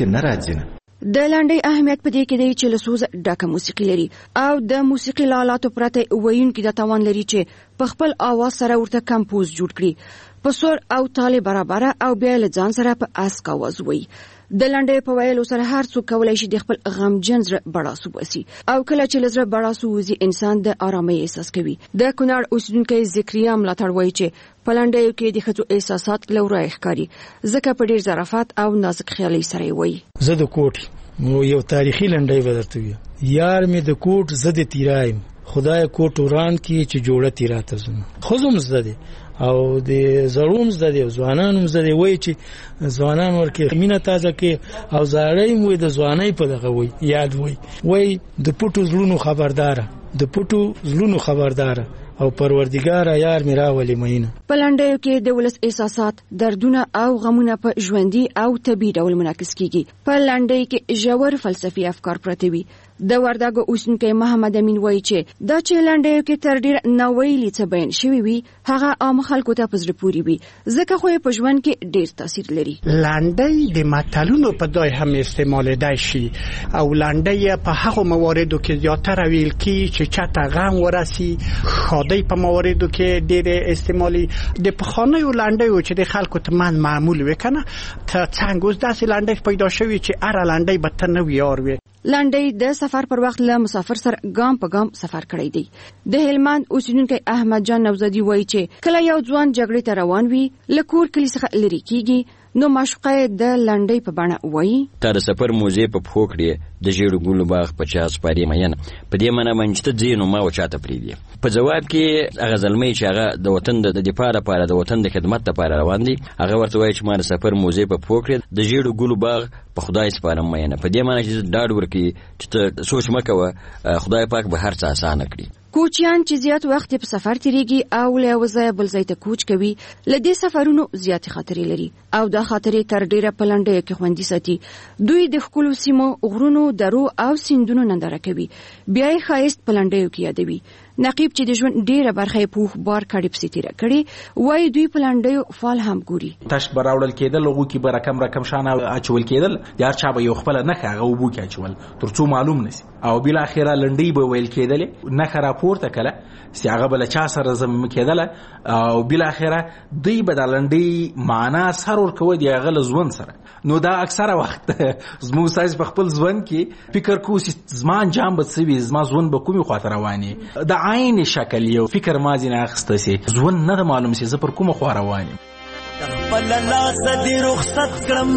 ته نه راځي نه. د لنډۍ اهمیت په دې کې دی چې له سوزه ډکه موسیقي لري او د موسیقي له آلاتو پرته ویونکي د توان لري چې په خپل آواز سره ورته کمپوز جوړ کړي، په سور او تالې برابره او بیا له ځان سره په اسک آواز وایي. د لنډۍ په ویلو سره هر څوک کولی شي د خپل غمجن زړه بړاسو وباسي او کله چې له زړه بړاسو وځي انسان د آرامۍ احساس کوي. د کونړ اوسیدونکی ذکریا ملاتړ وایي چې په لنډیو کې د ښځو احساسات له ورایه ښکاري ځکه په ډېر ظرافت او نازک خیالۍ سره یې وایي. زه د کوټ یو تاریخي لنډۍ به درته ویم. یار مې د کوټ زه د تیرایم، خدای کوټ وران کې چې جوړه تیرا ته زم. ښځو زده دي او د زړوم زده دي او ځوانانو زده دي، وایي چې ځوانان ورکې مینه تازه کې او زاړی مو د ځوانۍ په دغه وایي یاد وایي د پټو زړونو خبرداره، د پټو زړونو خبرداره او پروردګار یار میرا ولی مینه. په لنډیو کې د ولس احساسات، دردونه او غمونه په ژوندۍ او طبیعي ډول منعکس کیږي. په لنډۍ کې ژور فلسفي افکار پراته وي. د وردګو اوسیدونکی محمد امین وایي چې دا چې لنډیو کې تر ډېره ناویلي څه بیان شوي وي هغه عام خلکو ته په زړه پورې وي ځکه خو یې په ژوند کې ډېر تاثیر لري. لنډۍ د متلونو په ځای هم استعمالېدای شي او لنډۍ په هغو مواردو کې زیاتره ویل کیږي چې چاته غم ورسي، ښادۍ په مواردو کې ډېر استعمالي. د پخوانیو لنډیو چې د خلکو ترمنځ معمول وي کنه ته څنګه اوس داسې لنډۍ پیدا شوي چې هره لنډۍ به ته نوی یار وي. لنډۍ د سفر پر وخت له مسافر سره ګام په ګام سفر کړی دی. د هلمند اوسیدونکی احمد جان نوزادي وایي چې کله یو ځوان جګړې ته روان وي له کور کلي څخه لرې کیږي نو معشوقه د لنډۍ په بڼه وایي تا د سفر موزې په پښو کړې د ژیړو ګلو باغ په چا سپارې مینه په دې معنی باندې چې ته ځې نو ما وچاته پرېږدي. په جواب کې هغه زلمی چې هغه د وطن د دفاع لپاره د وطن د خدمت لپاره روان دي هغه ورته وایي چې ما د سفر موزې په پښو کړې د ژیړو ګلو باغ په خدای سپارم مینه. په دې معنی چې ډاډ ورکړي چې ته سوچ مه کوه، خدای پاک به هر څه اسانه کړي. کوچیان چې زیات وخت په سفر تیریږي او له یو ځایه بل ځای ته کوچ کوي له دې سفرونو زیاتې خاطرې لري او دا خاطرې تر ډیره په لنډیو کې خوندي ساتي. دوی د ښکلو سیمو، غرونو، درو او سیندونو ننداره کوي، بیا یې ښایست په لنډیو کې یادوي. نقیب چې د ژوند ډیره برخه یې پوخ بار کړي پسې تیره کړي وایي دوی په لنډیو فال هم ګوري. تشت به راوړل کېدل، هغو کې به رقم شانه اچول کېدل، د هر چا به یو خپله نښه هغه اوبو کې اچول تر څو معلوم نسي او بالاخره لنډۍ به ویل کېدلې، نښه راپورته کله چې هغه به له چا سره ضمیم کېدله او بالاخره دوی به د لنډۍ معنا سر ورکوه د هغه له ژوند سره. نو دا اکثره وخت زموږ سایز په خپل ژوند کې فکر کوو چې زما انجام به څه وي، زما ژوند به کومې خواته روان وي، د عین شکل یو فکر ما ځینې اخیسته سي، ژوند نه ده معلوم سي زه پر کومه خوا روان یم. خپل لاس دې رخصت کړم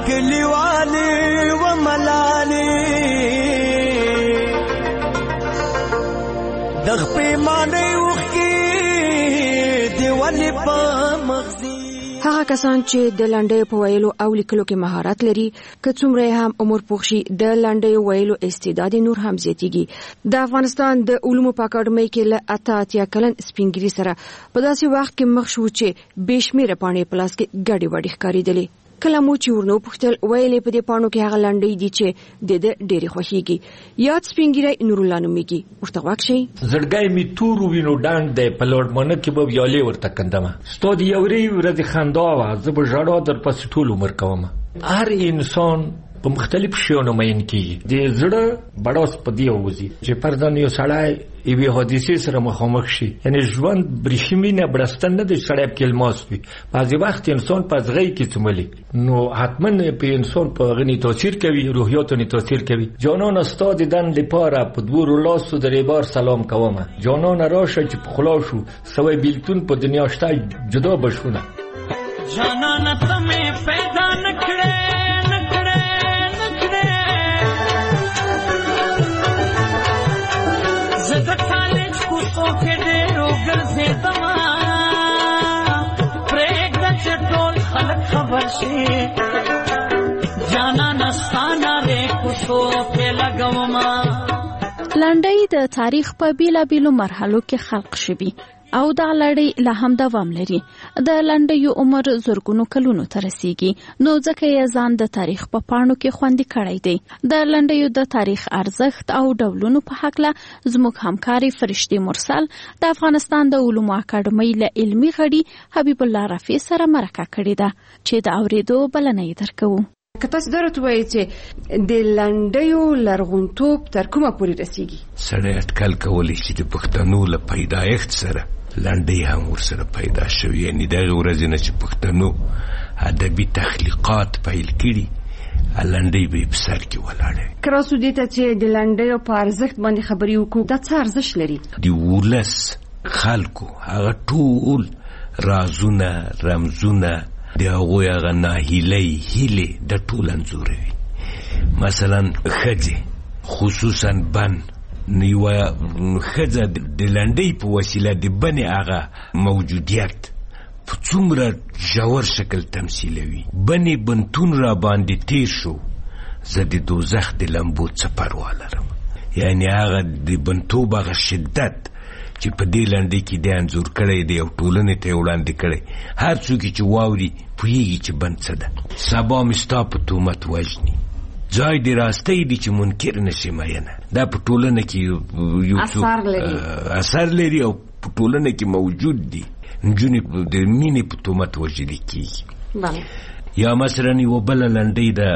کلیوالې و ملالې د پیمانې اوښکې دې ولې په مغزي. هغه کسان چې د لنډیو په ویلو او لیکلو کې مهارت لري که څومره هم عمر پوخ شي د لنډیو ویلو استعداد نور هم زیاتیږي. د افغانستان د علومو په اکاډمۍ کې له 88 کلن سپینګیري سره په داسې وخت کې مخ شو چې بېشمېره پاڼې په لاس کې ګډې وډې ښکارېدلې. کله مو چې ورنو پوښتل ویلې په دې پاڼو کې هغه لنډۍ دي چې د ډېرې خوښیږي. یاد سپینګیری نورالله نومیږي، ورته غوږ شئ. زړګی می تور وینو ډانډ دی په لوړمنه کې به ویالې ورته کندمه ستا د یورې ورځې خندا وه زه به ژړا در پسې ټول عمر کومه. هر انسان په مختلف شیانو مین کیږي، د زړه بړاس په دې وځي چې فرضاً یو سړی یوې حادثې سره مخامخ شي، یعنی ژوند بریښمینه بړستن نه دی سړی پکې الماس وي. بعضې وخت انسان په ازغۍ کې څملي نو حتما په انسان په هغه نه تاثیر کوي، روحیاتو نه تاثیر کوي. جانانه ستا د دن لپاره په دوو لاسو درې بار سلام کومه، جانانه راشه چې په خلا شو سوی بیلتون په دنیا شته جدا بشونه. جانانه ته مې پیدا نکړې خبر شي جانا نستانا ری کوڅو په لګوما. لنډۍ د تاریخ په بیلابیلو مرحلو کې خلق شوي او دا لړۍ لا هم دوام لري. د لنډیو عمر زرګونو کلونو ته رسیږي نو ځکه یې ځان د تاریخ په پاڼو کې خوندي کړی دی. د لنډیو د تاریخ ارزښت او ډولونو په هکله زموږ همکاري فرشتي مرسل د افغانستان د علومو اکاډمۍ له علمي غړي حبیب الله رفیع سره مرکه کړې ده چې د اورېدو بلنه یې درکوو. که تاسو درته وایي چې د لنډیو لرغونتوب تر کومه پورې رسیږي؟ سړی اټکل کولی شي د پښتنو له پیدایښت سره لنډۍ هم ورسره پیدا شوي، یعنې دغې ورځې نه چې پښتنو ادبي تخلیقات پیل کړي لنډۍ به یې په سر کې ولاړه. که راسو دې ته چې د لنډیو په ارزښت باندې خبرې وکړو، دا څه ارزښت لري؟ د ولس خلکو هغه ټول رازونه رمزونه د هغوی هغه ناهیلۍ هیلې د ټول انځوروي. مثلا ښځې خصوصا بن یوه ښځه د لنډۍ په وسیله د بنې هغه موجودیت په څومره ژور شکل تمثیلوي. بنې بنتون را باندې تیر شو، زه د دوزخ د لمبو څه پروا لرم. یعنې هغه د بنتوب هغه شدت چې په دې لنډۍ کې دی انځور کړی دی او ټولنې ته یې وړاندې کړی. هر څوک چې واوري پوهېږي چې بند څه ده. سبا مې ستا په تهمت وژني، ځای د راستۍ دی چې منکر نشي مینه. دا په ټولنه کې یو څوک اثر لري او په ټولنه کې موجود دی. نجونې د مینې په تهمت وژلې کېږي. یا مثلا یوه بله لنډۍ ده،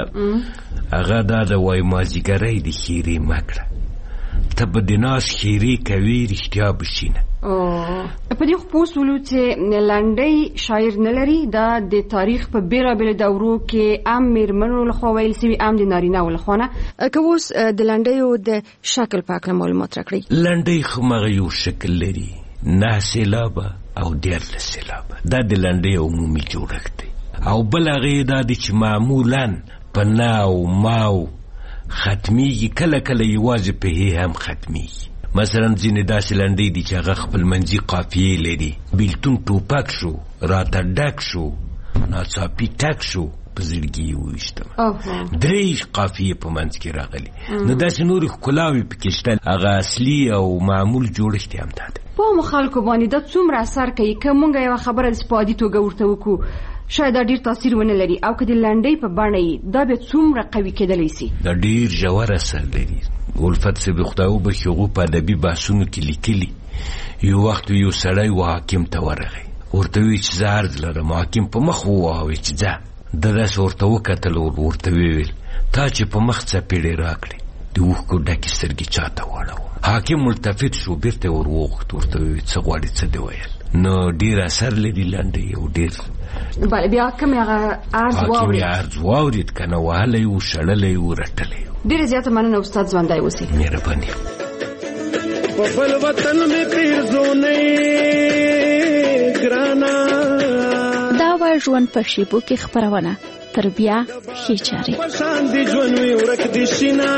هغه دا ده وایي مازدیګری د ښېرې مه کړه، ته به د ناز ښېرې کوې رښتیا به شي نه. په دې خو پوه شولو چې لنډۍ شاعر نه لري، دا د تاریخ په بېلابېلو دورو کې ام مېرمنو لخوا ویل سوي، ام د نارینه‌و لخوا نه. که اوس د لنډیو د شکل په هکله معلومات راکړئ. لنډۍ خو مغه یو شکل لري، 9 سېلابه او 14 سېلابه. دا د لنډۍ عمومي جوړښت دی. او بل هغې دا دی چې معمولا په نا او ماو ختمیږي، کله کله یوازې په هې هم ختمیږي. مثلا ځینې داسې لنډۍ دي چې هغه خپلمنځي قافیې لري. بیلتون ټوپک شو، راته ډک شو، ناڅاپي ټک شو، په زړګي یې وویشتم. 3 قافیې په منځ کې راغلي. نو داسې نورې ښکلاوې پکې شته. هغه اصلي او معمول جوړښت یې هم دا دی. په عامو خلکو باندې دا څومره اثر کوي؟ که مونږ یوه خبره د سپادي توګه ورته وکړو، شاید دا ډیر تاثیر ونه لري، او که د لنډۍ په بڼه یې دا بیا څومره قوي کېدلی سي؟ دا ډیر ژور اثر لري. الفت صاحب خدای وبخښي، هغو په ادبي بحثونو کې لیکلي، یو وخت یو سړی و حاکم ته ورغی، ورته وی چې زه عرض لرم. حاکم په مخ وواهوی چې ځه. ده داسې ورته وکتل، ورته ویل تا چې په مخ څپېړې راکړې د اوښکو ډکې سترګې چاته واړوه. حاکم ملتفت شو، بیرته ور وغوښت، ورته وی څه غواړې، څه دې ویل. نو ډیر اثر لري لنډۍ او ډیر. بیا کوم هغه عرض واورید که نه وهلی و، شړلی و، رټلی و. ډېره زیاته مننه استاد، ژوندی اوسئ. مهرباني. په بل وطن مې پیرزونې ګرانه. دا وای ژوند په شیبو کې خپرونه، تر بیا ښې چارې. پشان دي ژوند وي ورک دي شینه.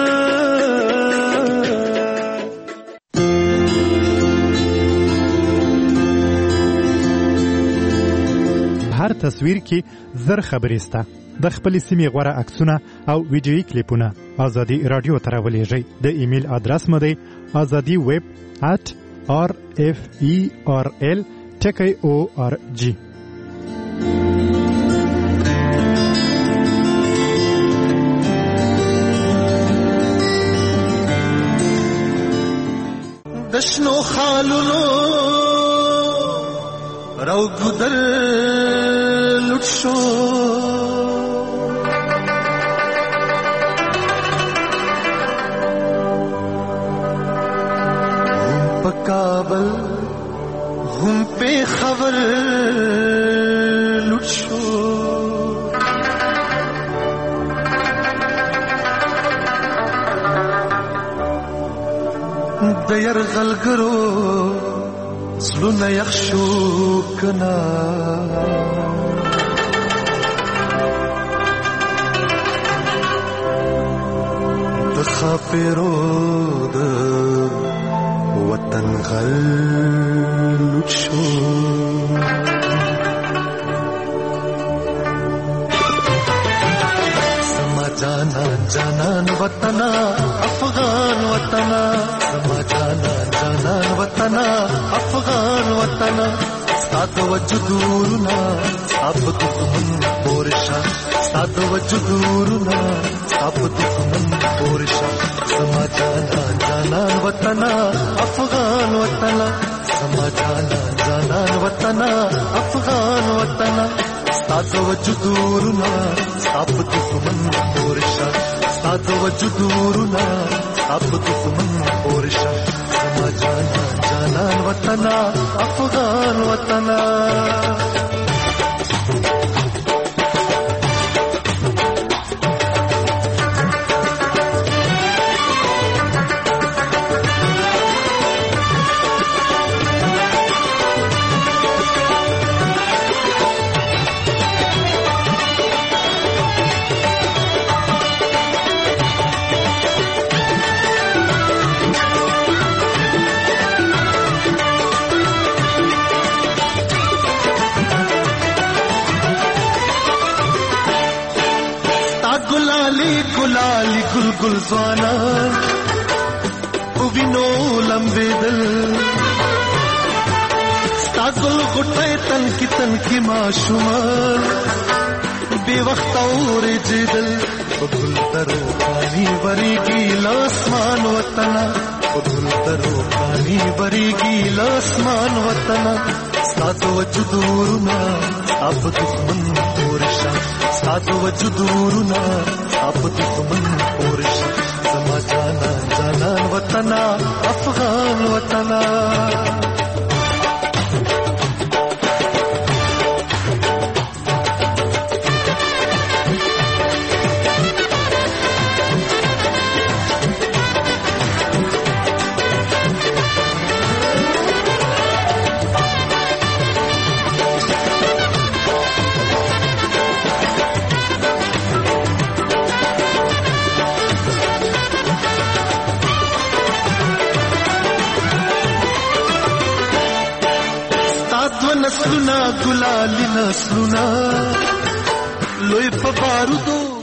هر تصویر کې زر خبرې سته. د خپل سیمې غوړه عکسونه او ویډیويي کلیپونه ازادي رادیو ته راولېږئ. د ایمیل ادرس مو دی azadi@referl.org. دشنو خالونو راو ګدل لټ شو، په کابل هم په خبر لټ شو. د يرغلګرو زلونه یخ شو کنا. د خاپیرو د وطن غل لوټ شو. سما جانا جانان وطنا افغان وطنا. سما جانا جانان وطنا افغان وطنا. ستا وجودورنا اب دښمن پورشا. ستا وجودورنا اب دښمن پورشا. سما جانا جانان وطنا افغان وطنا. سما جانا جانان وطنا افغان وطنا. ستا وجودورنا اپ دښمن پورشا ستاد وجود ورنا اپ دښمن پورشا زما جانا جانان وطنا افغان وطنا गुलाली गुलगुल ज़वाना उविनो लंबे दिल स्तागुल गुटे तन की माशुमान बेवक्त और जिदल गुल तरो पानी बरी की लासमान वतना गुल तरो पानी बरी की लासमान वतना स्तादो वजुदूरना अब दुश्मन पोरशा स्तादो वजुदूरना अब दुश्मन पोरशा समा जाना जाना वतना अफगान वतना नस्लुना गुलाली नस्लुना लोई बारूदो